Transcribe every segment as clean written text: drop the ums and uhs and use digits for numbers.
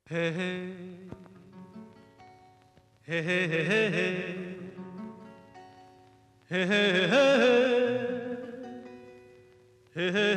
Hey hey hey hey hey hey hey hey hey hey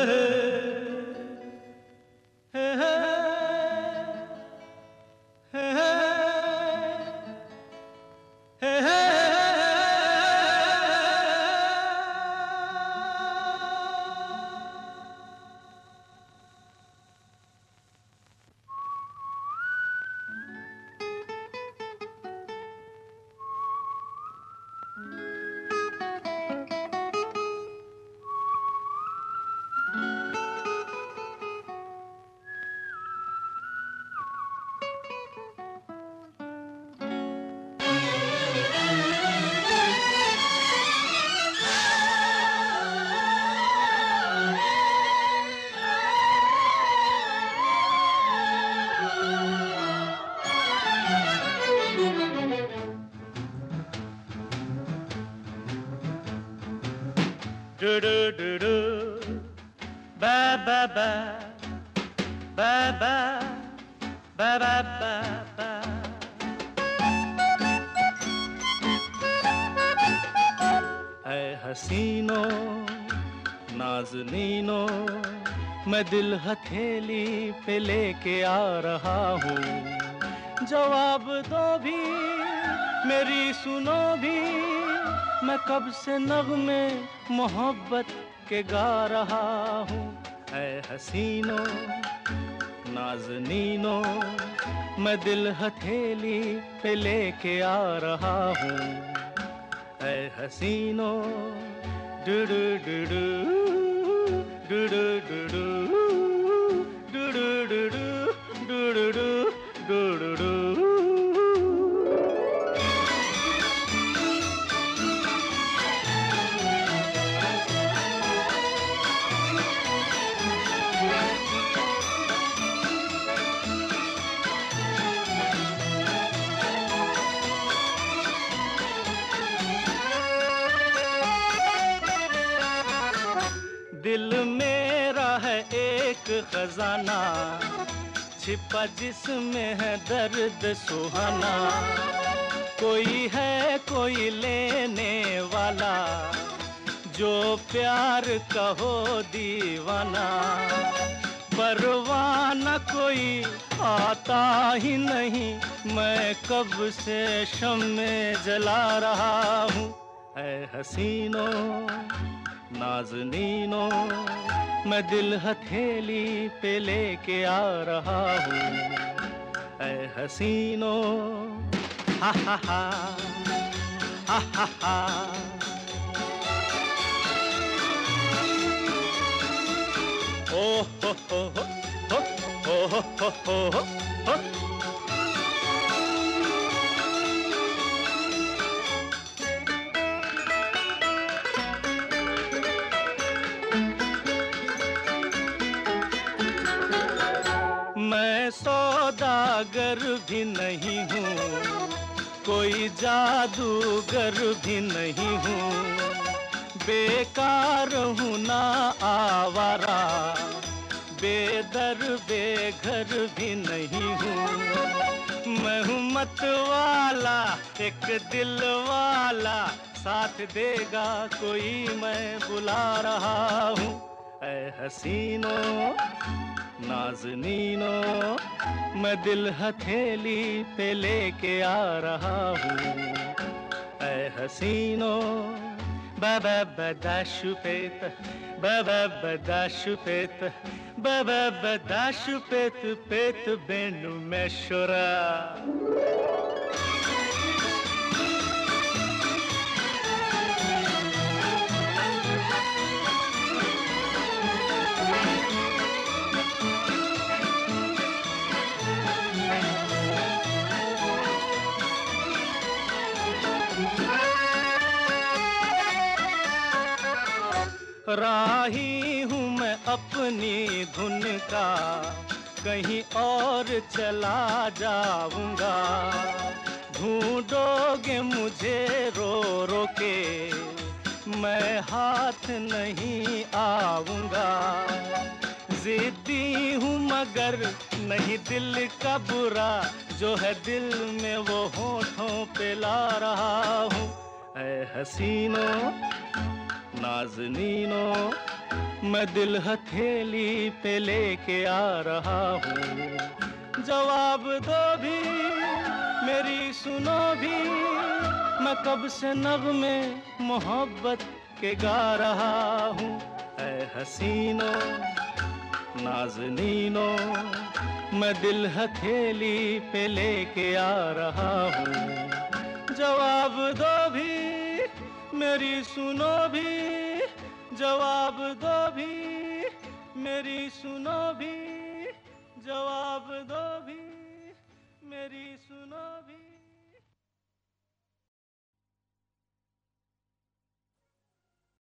do do do do ba ba ba ba ba ba ba ba ba ऐ हसीनों नाज़नीनों मैं दिल हथेली पे लेके आ रहा हूँ, जवाब दो भी मेरी सुनो भी, मैं कब से नग़्मे मोहब्बत के गा रहा हूँ। ऐ हसीनों नाज़नीनों मैं दिल हथेली पे लेके आ रहा हूँ। ऐ हसीनों डू डू डू डू डू डू डू डू डू डू डू डू डू डू डू डू। दिल मेरा है एक खजाना छिपा जिसमें है दर्द सुहाना, कोई है कोई लेने वाला जो प्यार का हो दीवाना, परवाना कोई आता ही नहीं, मैं कब से शम्मे जला रहा हूँ। ऐ हसीनों नाज़नीनों मैं दिल हथेली पे लेके आ रहा हूँ। ऐ हसीनों हा हा हा हा हा हा ओ हो हो हो हो हो हो हो हो। मैं सौदागर भी नहीं हूँ, कोई जादूगर भी नहीं हूँ, बेकार हूँ ना आवारा, बेदर बेघर भी नहीं हूँ, मैं हूँ मत वाला एक दिल वाला, साथ देगा कोई मैं बुला रहा हूँ। ऐ हसीनों नाज़नीनों मैं दिल हथेली पे लेके आ रहा हूँ। ऐ हसीनों बाबा बदाशुपेत बाबा बदाशुपेत बाबा बदाशुपेत पेत बेनु में शोरा। राही हूँ मैं अपनी धुन का, कहीं और चला जाऊंगा, ढूंढोगे मुझे रो रो के, मैं हाथ नहीं आऊंगा, जिद्दी हूँ मगर नहीं दिल का बुरा, जो है दिल में वो होठों पे ला रहा हूँ। ऐ हसीनों नाज़नीनों, मैं दिल हथेली पे लेके आ रहा हूँ। जवाब दो भी, मेरी सुनो भी, मैं कब से नग़्मे मोहब्बत के गा रहा हूँ। ऐ हसीनों नाज़नीनों, मैं दिल हथेली पे लेके आ रहा हूँ। जवाब दो भी, मेरी सुनो भी, जवाब दो भी, मेरी सुनो भी, जवाब दो भी, मेरी सुनो